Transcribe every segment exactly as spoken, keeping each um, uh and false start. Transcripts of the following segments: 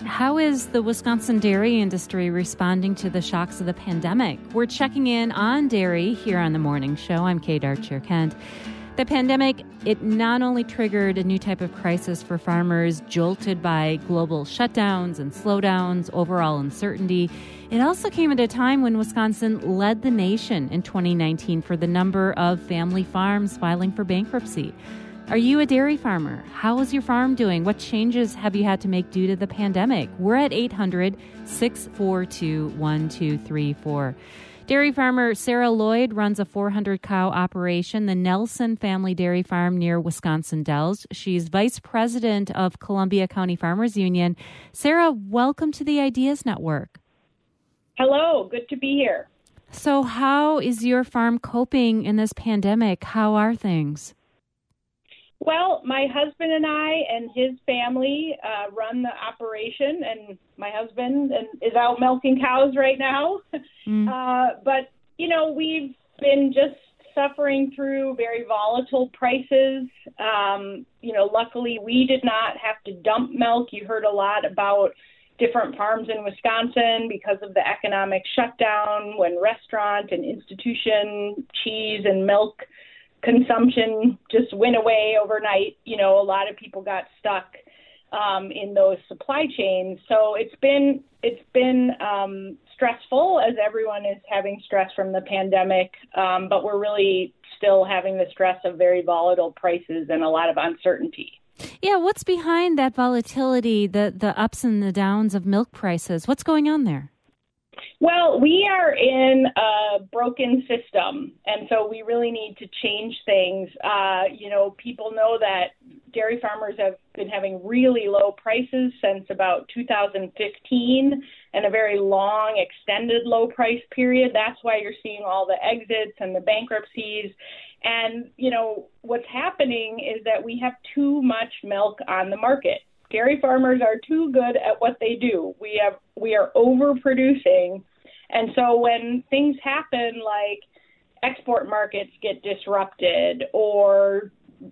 How is the Wisconsin dairy industry responding to the shocks of the pandemic? We're checking in on dairy here on The Morning Show. I'm Kate Archer-Kent. The pandemic, it not only triggered a new type of crisis for farmers jolted by global shutdowns and slowdowns, overall uncertainty, it also came at a time when Wisconsin led the nation in twenty nineteen for the number of family farms filing for bankruptcy. Are you a dairy farmer? How is your farm doing? What changes have you had to make due to the pandemic? We're at eight hundred, six four two, one two three four. Dairy farmer Sarah Lloyd runs a four hundred cow operation, the Nelson Family Dairy Farm near Wisconsin Dells. She's vice president of Columbia County Farmers Union. Sarah, welcome to the Ideas Network. Hello, good to be here. So how is your farm coping in this pandemic? How are things? Well, my husband and I and his family uh, run the operation, and my husband is out milking cows right now. Mm. Uh, but, you know, we've been just suffering through very volatile prices. Um, you know, luckily we did not have to dump milk. You heard a lot about different farms in Wisconsin because of the economic shutdown when restaurant and institution cheese and milk consumption just went away overnight. You know, a lot of people got stuck um, in those supply chains. So it's been it's been um, stressful, as everyone is having stress from the pandemic. Um, but we're really still having the stress of very volatile prices and a lot of uncertainty. Yeah, what's behind that volatility, the the ups and the downs of milk prices? What's going on there? Well, we are in a broken system, and so we really need to change things. Uh, you know, people know that dairy farmers have been having really low prices since about two thousand fifteen, and a very long, extended low price period. That's why you're seeing all the exits and the bankruptcies. And, you know, what's happening is that we have too much milk on the market. Dairy farmers are too good at what they do. We have we are overproducing. And so when things happen like export markets get disrupted or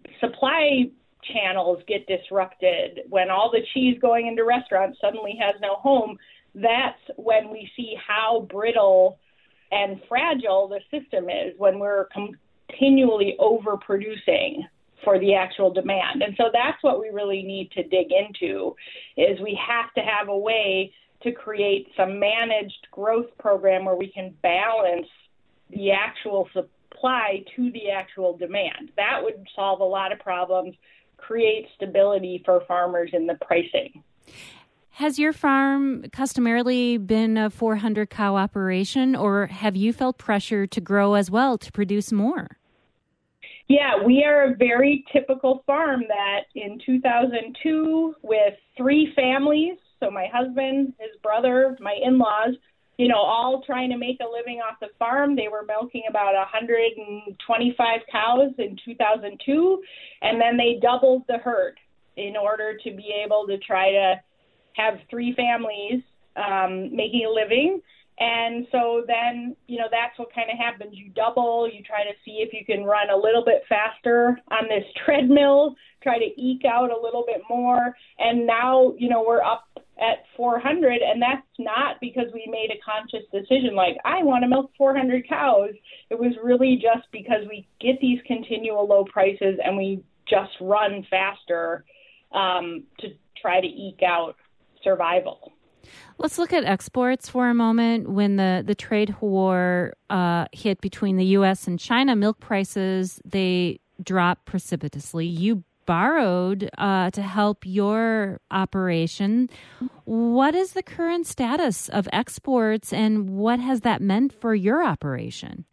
supply channels get disrupted, when all the cheese going into restaurants suddenly has no home, that's when we see how brittle and fragile the system is, when we're continually overproducing for the actual demand. And so that's what we really need to dig into, is we have to have a way to create some managed growth program where we can balance the actual supply to the actual demand. That would solve a lot of problems, create stability for farmers in the pricing. Has your farm customarily been a four hundred cow operation, or have you felt pressure to grow as well to produce more? Yeah, we are a very typical farm that in two thousand two, with three families, so my husband, his brother, my in-laws, you know, all trying to make a living off the farm. They were milking about one hundred twenty-five cows in two thousand two, and then they doubled the herd in order to be able to try to have three families um, making a living. And so then, you know, that's what kind of happens. You double, you try to see if you can run a little bit faster on this treadmill, try to eke out a little bit more. And now, you know, we're up at four hundred, and that's not because we made a conscious decision like, I want to milk four hundred cows. It was really just because we get these continual low prices and we just run faster um, to try to eke out survival. Let's look at exports for a moment. When the, the trade war uh, hit between the U S and China, milk prices, they dropped precipitously. You borrowed uh, to help your operation. What is the current status of exports, and what has that meant for your operation?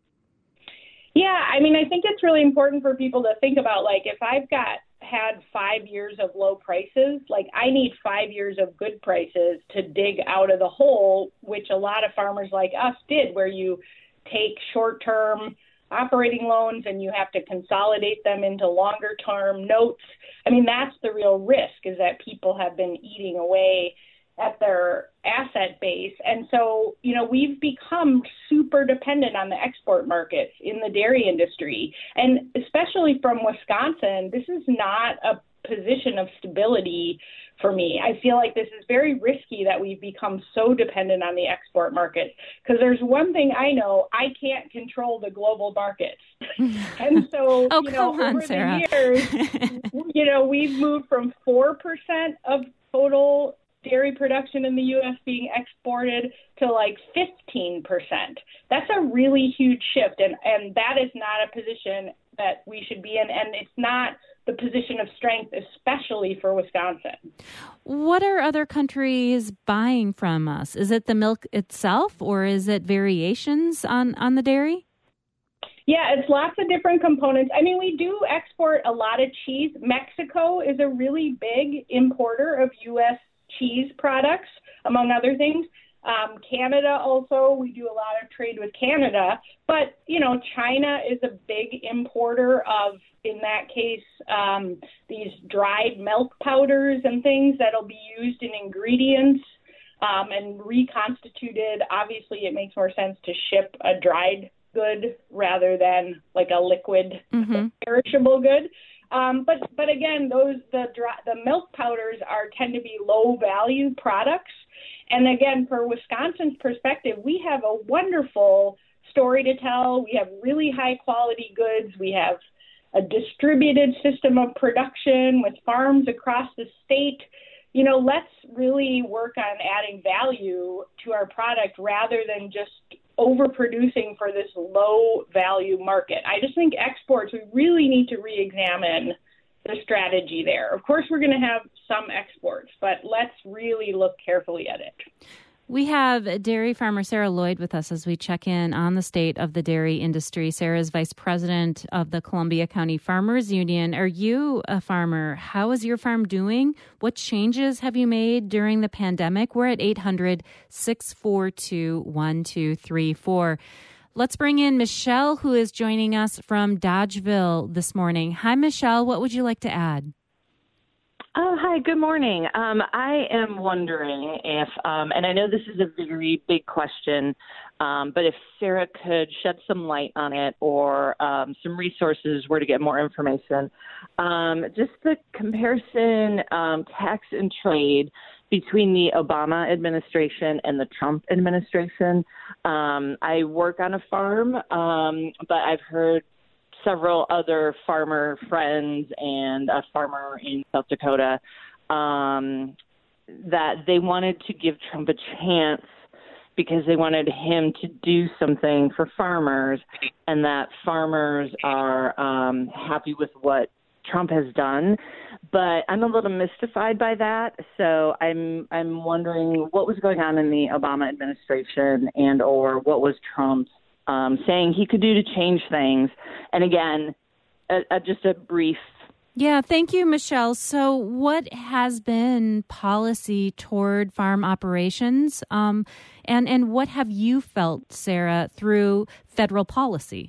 Yeah, I mean, I think it's really important for people to think about, like, if I've got had five years of low prices, like I need five years of good prices to dig out of the hole, which a lot of farmers like us did, where you take short-term operating loans and you have to consolidate them into longer-term notes. I mean, that's the real risk, is that people have been eating away at their asset base. And so, you know, we've become super dependent on the export markets in the dairy industry. And especially from Wisconsin, this is not a position of stability for me. I feel like this is very risky that we've become so dependent on the export market, because there's one thing I know, I can't control the global markets. And so, oh, you know, come on, over Sarah. the years, you know, we've moved from four percent of total dairy production in the U S being exported to like fifteen percent. That's a really huge shift, and, and that is not a position that we should be in, and it's not the position of strength, especially for Wisconsin. What are other countries buying from us? Is it the milk itself, or is it variations on, on the dairy? Yeah, it's lots of different components. I mean, we do export a lot of cheese. Mexico is a really big importer of U S cheese products, among other things. Um, Canada also, we do a lot of trade with Canada. But, you know, China is a big importer of, in that case, um, these dried milk powders and things that'll be used in ingredients um, and reconstituted. Obviously, it makes more sense to ship a dried good rather than like a liquid mm-hmm. perishable good. Um, but but again, those the dry, the milk powders are tend to be low value products. And again, for Wisconsin's perspective, we have a wonderful story to tell. We have really high quality goods. We have a distributed system of production with farms across the state. You know, let's really work on adding value to our product rather than just overproducing for this low value market. I just think exports, we really need to re-examine the strategy there. Of course, we're going to have some exports, but let's really look carefully at it. We have dairy farmer Sarah Lloyd with us as we check in on the state of the dairy industry. Sarah is vice president of the Columbia County Farmers Union. Are you a farmer? How is your farm doing? What changes have you made during the pandemic? We're at eight hundred, six four two, one two three four. Let's bring in Michelle, who is joining us from Dodgeville this morning. Hi, Michelle. What would you like to add? Oh, hi. Good morning. Um, I am wondering if, um, and I know this is a very big question, um, but if Sarah could shed some light on it or um, some resources where to get more information. Um, just the comparison, um, tax and trade between the Obama administration and the Trump administration. Um, I work on a farm, um, but I've heard several other farmer friends and a farmer in South Dakota um, that they wanted to give Trump a chance because they wanted him to do something for farmers, and that farmers are um, happy with what Trump has done. But I'm a little mystified by that. So I'm I'm wondering what was going on in the Obama administration and or what was Trump's Um, saying he could do to change things. And again, a, a, just a brief. Yeah, thank you, Michelle. So what has been policy toward farm operations? Um, and, and what have you felt, Sarah, through federal policy?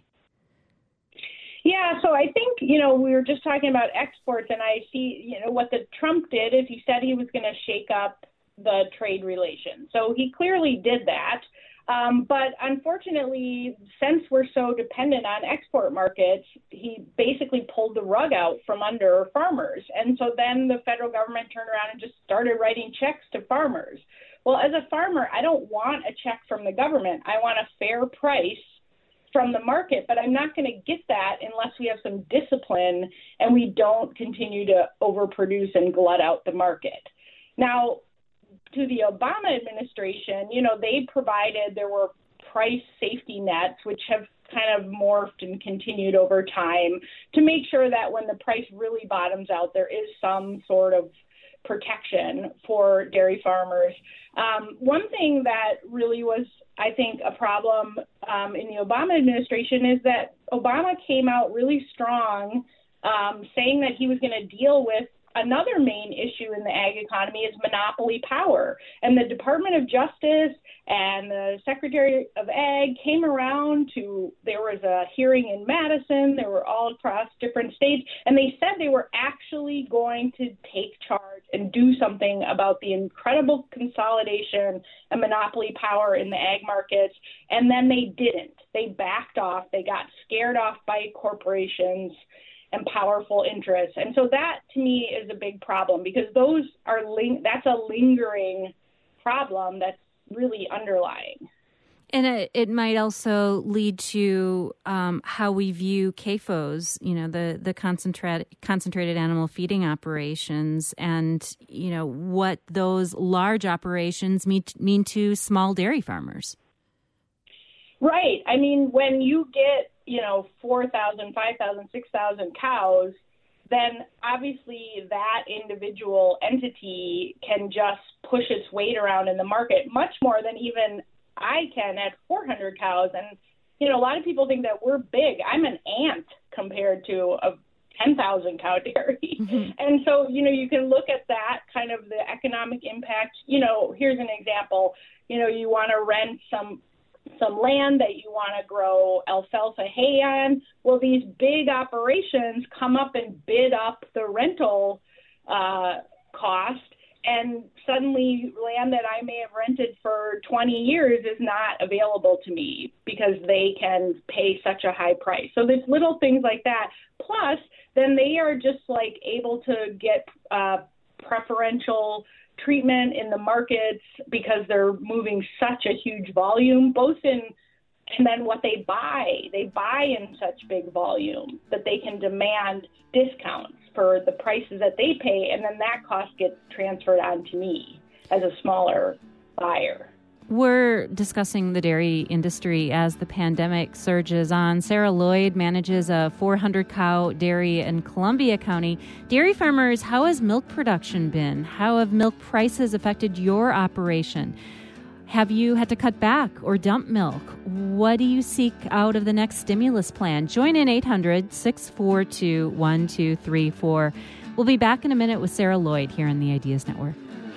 Yeah, so I think, you know, we were just talking about exports, and I see, you know, what the Trump did is he said he was going to shake up the trade relations. So he clearly did that. Um, but unfortunately, since we're so dependent on export markets, he basically pulled the rug out from under farmers. And so then the federal government turned around and just started writing checks to farmers. Well, as a farmer, I don't want a check from the government. I want a fair price from the market, but I'm not going to get that unless we have some discipline and we don't continue to overproduce and glut out the market. Now, to the Obama administration, you know, they provided, there were price safety nets, which have kind of morphed and continued over time to make sure that when the price really bottoms out, there is some sort of protection for dairy farmers. Um, one thing that really was, I think, a problem um, in the Obama administration is that Obama came out really strong um, saying that he was going to deal with another main issue in the ag economy is monopoly power. And the Department of Justice and the Secretary of Ag came around to, there was a hearing in Madison, they were all across different states, and they said they were actually going to take charge and do something about the incredible consolidation and monopoly power in the ag markets. And then they didn't. They backed off. They got scared off by corporations. and powerful interests. And so that, to me, is a big problem because those are ling- that's a lingering problem that's really underlying. And it, it might also lead to um, how we view C A F Os, you know, the, the concentrate, concentrated animal feeding operations, and, you know, what those large operations mean, mean to small dairy farmers. Right. I mean, when you get, you know, four thousand, five thousand, six thousand cows, then obviously that individual entity can just push its weight around in the market much more than even I can at four hundred cows. And, you know, a lot of people think that we're big. I'm an ant compared to a ten thousand cow dairy. Mm-hmm. And so, you know, you can look at that kind of the economic impact. You know, here's an example. You know, you want to rent some some land that you want to grow alfalfa hay on. Well, these big operations come up and bid up the rental uh, cost. And suddenly land that I may have rented for twenty years is not available to me because they can pay such a high price. So there's little things like that. Plus, then they are just like able to get uh, preferential treatment in the markets because they're moving such a huge volume, both in and then what they buy. They buy in such big volume that they can demand discounts for the prices that they pay, and then that cost gets transferred on to me as a smaller buyer. We're discussing the dairy industry as the pandemic surges on. Sarah Lloyd manages a four hundred cow dairy in Columbia County. Dairy farmers, how has milk production been? How have milk prices affected your operation? Have you had to cut back or dump milk? What do you seek out of the next stimulus plan? Join in eight hundred, six four two, one two three four. We'll be back in a minute with Sarah Lloyd here on the Ideas Network.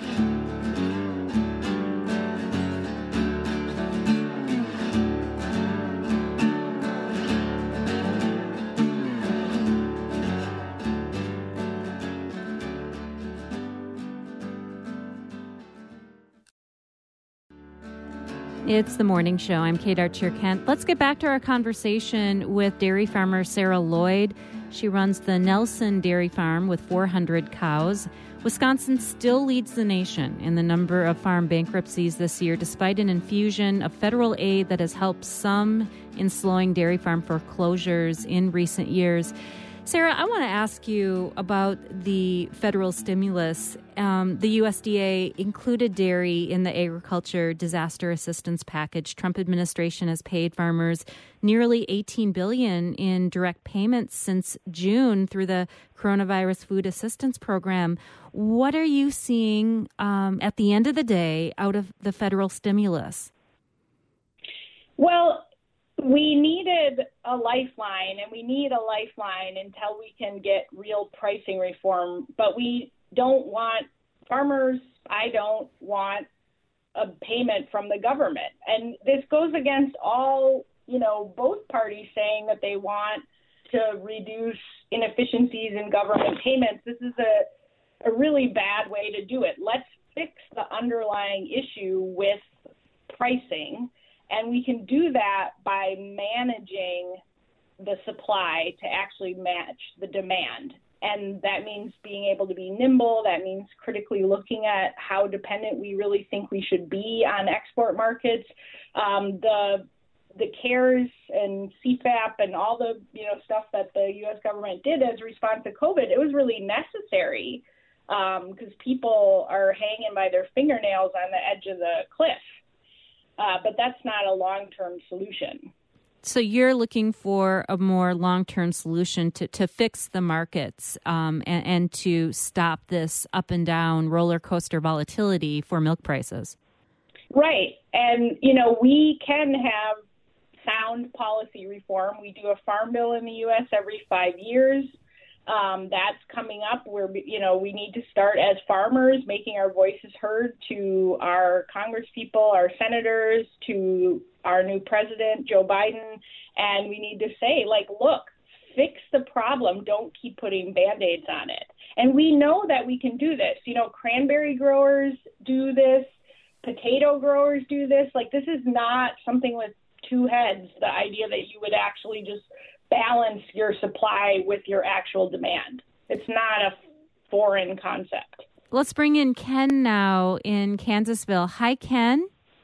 It's the morning show. I'm Kate Archer-Kent. Let's get back to our conversation with dairy farmer Sarah Lloyd. She runs the Nelson Dairy Farm with four hundred cows. Wisconsin still leads the nation in the number of farm bankruptcies this year, despite an infusion of federal aid that has helped some in slowing dairy farm foreclosures in recent years. Sarah, I want to ask you about the federal stimulus. Um, the U S D A included dairy in the agriculture disaster assistance package. Trump administration has paid farmers nearly eighteen billion dollars in direct payments since June through the coronavirus food assistance program. What are you seeing um, at the end of the day out of the federal stimulus? Well, we needed a lifeline, and we need a lifeline until we can get real pricing reform. But we don't want farmers, I don't want a payment from the government. And this goes against all, you know, both parties saying that they want to reduce inefficiencies in government payments. This is a, a really bad way to do it. Let's fix the underlying issue with pricing. And we can do that by managing the supply to actually match the demand. And that means being able to be nimble. That means critically looking at how dependent we really think we should be on export markets. Um, the the CARES and C FAP and all the you know stuff that the U S government did as a response to COVID, it was really necessary because um, people are hanging by their fingernails on the edge of the cliff. Uh, but that's not a long-term solution. So you're looking for a more long-term solution to, to fix the markets um, and, and to stop this up and down roller coaster volatility for milk prices. Right. And, you know, we can have sound policy reform. We do a farm bill in the U S every five years. Um, that's coming up where, you know, we need to start as farmers making our voices heard to our congresspeople, our senators, to our new president, Joe Biden. And we need to say, like, look, fix the problem. Don't keep putting Band-Aids on it. And we know that we can do this. You know, cranberry growers do this. Potato growers do this. Like, this is not something with two heads, the idea that you would actually just balance your supply with your actual demand. It's not a foreign concept. Let's bring in Ken now in Kansasville. Hi, Ken.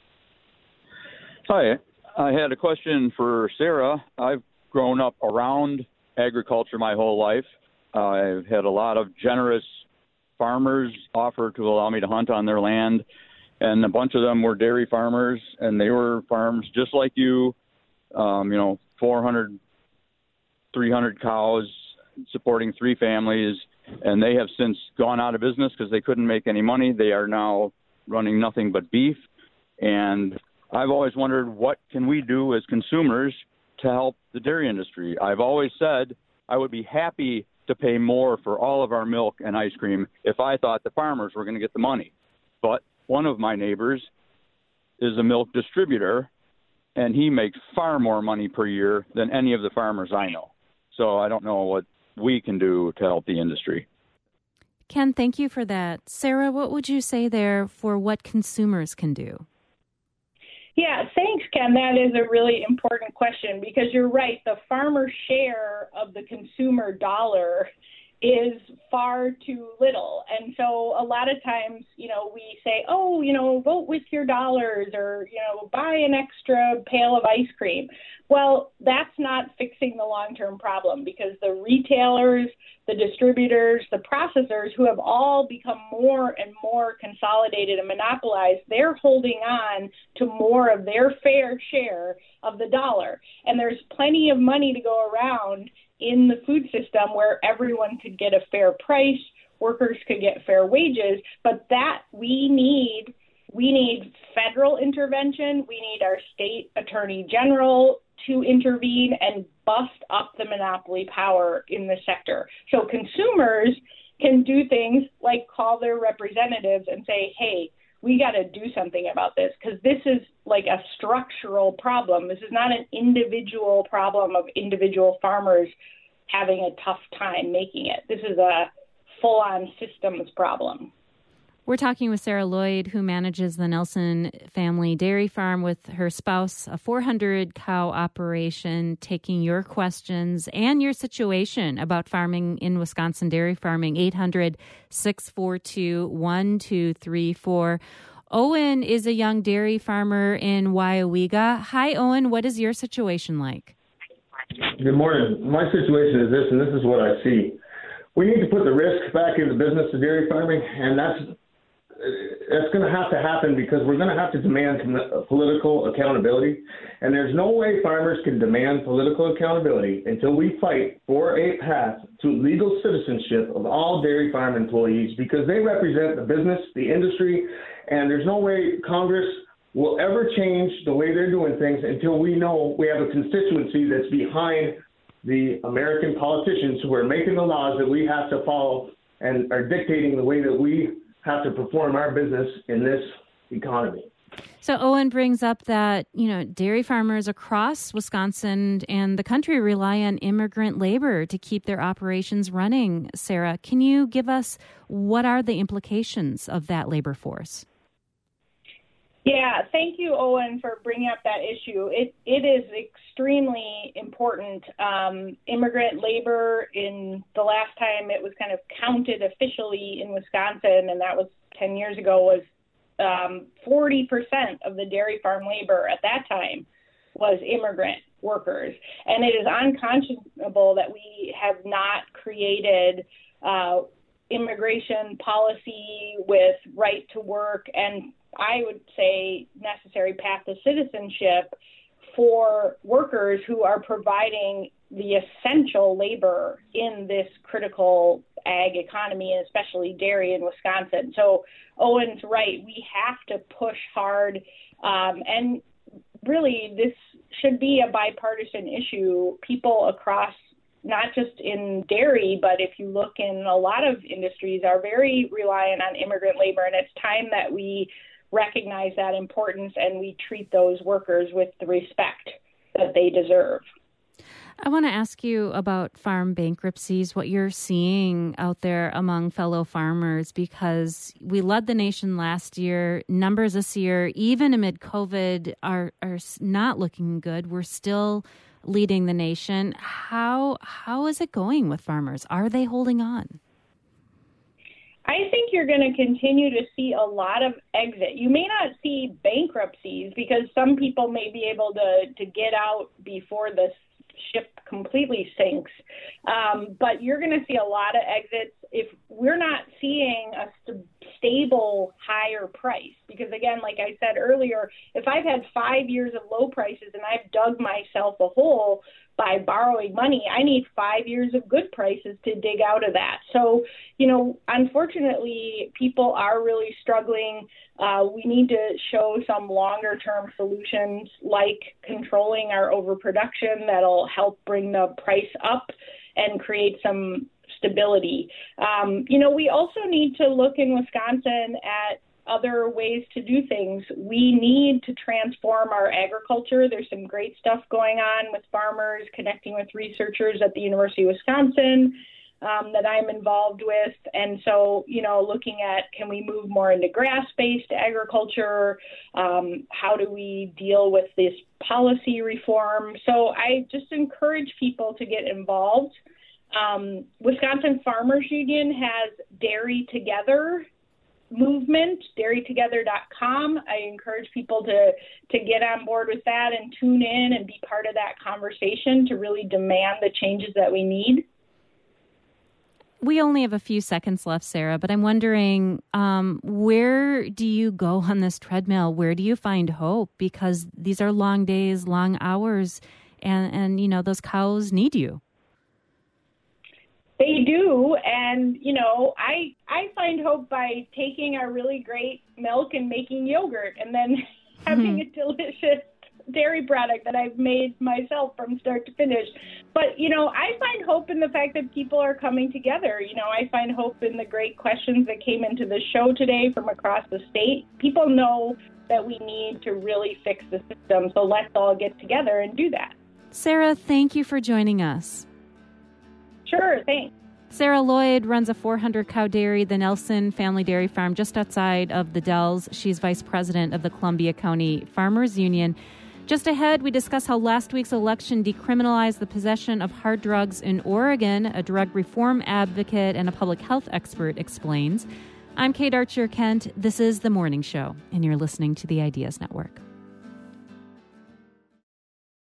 Hi. I had a question for Sarah. I've grown up around agriculture my whole life. I've had a lot of generous farmers offer to allow me to hunt on their land, and a bunch of them were dairy farmers, and they were farms just like you, um, you know, four hundred, three hundred cows, supporting three families, and they have since gone out of business because they couldn't make any money. They are now running nothing but beef, and I've always wondered, what can we do as consumers to help the dairy industry? I've always said I would be happy to pay more for all of our milk and ice cream if I thought the farmers were going to get the money. But one of my neighbors is a milk distributor, and he makes far more money per year than any of the farmers I know. So I don't know what we can do to help the industry. Ken, thank you for that. Sarah, what would you say there for what consumers can do? Yeah, thanks, Ken. That is a really important question because you're right. The farmer share of the consumer dollar is far too little. And so a lot of times, you know, we say, oh, you know, vote with your dollars or, you know, buy an extra pail of ice cream. Well, that's not fixing the long-term problem because the retailers, the distributors, the processors who have all become more and more consolidated and monopolized, they're holding on to more of their fair share of the dollar. And there's plenty of money to go around in the food system where everyone could get a fair price, workers could get fair wages, but that we need, we need federal intervention, we need our state attorney general to intervene and bust up the monopoly power in the sector. So consumers can do things like call their representatives and say, hey, we got to do something about this because this is like a structural problem. This is not an individual problem of individual farmers having a tough time making it. This is a full-on systems problem. We're talking with Sarah Lloyd, who manages the Nelson Family Dairy Farm with her spouse, a four hundred cow operation, taking your questions and your situation about farming in Wisconsin, dairy farming, eight hundred, six four two, one two three four. Owen is a young dairy farmer in Weyauwega. Hi, Owen. What is your situation like? Good morning. My situation is this, and this is what I see. We need to put the risk back in the business of dairy farming, and that's That's going to have to happen because we're going to have to demand political accountability. And there's no way farmers can demand political accountability until we fight for a path to legal citizenship of all dairy farm employees because they represent the business, the industry, and there's no way Congress will ever change the way they're doing things until we know we have a constituency that's behind the American politicians who are making the laws that we have to follow and are dictating the way that we have to perform our business in this economy. So Owen brings up that, you know, dairy farmers across Wisconsin and the country rely on immigrant labor to keep their operations running. Sarah, can you give us what are the implications of that labor force? Yeah, thank you, Owen, for bringing up that issue. It it is extremely important. Um, immigrant labor, in the last time it was kind of counted officially in Wisconsin, and that was ten years ago, was um, forty percent of the dairy farm labor at that time was immigrant workers. And it is unconscionable that we have not created uh, immigration policy with right to work and I would say necessary path to citizenship for workers who are providing the essential labor in this critical ag economy, and especially dairy in Wisconsin. So Owen's right. We have to push hard. Um, and really, this should be a bipartisan issue. People across, not just in dairy, but if you look in a lot of industries, are very reliant on immigrant labor. And it's time that we recognize that importance and we treat those workers with the respect that they deserve. I want to ask you about farm bankruptcies, what you're seeing out there among fellow farmers, because we led the nation last year. Numbers this year, even amid COVID, are, are not looking good. We're still leading the nation. How how is it going with farmers? Are they holding on? I think you're going to continue to see a lot of exit. You may not see bankruptcies because some people may be able to, to get out before the ship completely sinks. Um, but you're going to see a lot of exits if we're not seeing a st- stable higher price. Because again, like I said earlier, if I've had five years of low prices and I've dug myself a hole by borrowing money, I need five years of good prices to dig out of that. So, you know, unfortunately, people are really struggling. Uh, we need to show some longer term solutions like controlling our overproduction that'll help bring the price up and create some stability. Um, you know, we also need to look in Wisconsin at other ways to do things. We need to transform our agriculture. There's some great stuff going on with farmers, connecting with researchers at the University of Wisconsin um, that I'm involved with. And so, you know, looking at can we move more into grass-based agriculture? Um, how do we deal with this policy reform? So I just encourage people to get involved. Um, Wisconsin Farmers Union has Dairy Together movement, dairy together dot com. I encourage people to to get on board with that and tune in and be part of that conversation to really demand the changes that we need. We only have a few seconds left, Sarah, but I'm wondering, um, where do you go on this treadmill? Where do you find hope? Because these are long days, long hours, and, and you know, those cows need you. They do, and, you know, I I find hope by taking our really great milk and making yogurt and then having mm-hmm. a delicious dairy product that I've made myself from start to finish. But, you know, I find hope in the fact that people are coming together. You know, I find hope in the great questions that came into the show today from across the state. People know that we need to really fix the system, so let's all get together and do that. Sarah, thank you for joining us. Sure, thanks. Sarah Lloyd runs a four hundred cow dairy, the Nelson Family Dairy Farm, just outside of the Dells. She's vice president of the Columbia County Farmers Union. Just ahead, we discuss how last week's election decriminalized the possession of hard drugs in Oregon. A drug reform advocate and a public health expert explains. I'm Kate Archer Kent. This is The Morning Show, and you're listening to the Ideas Network.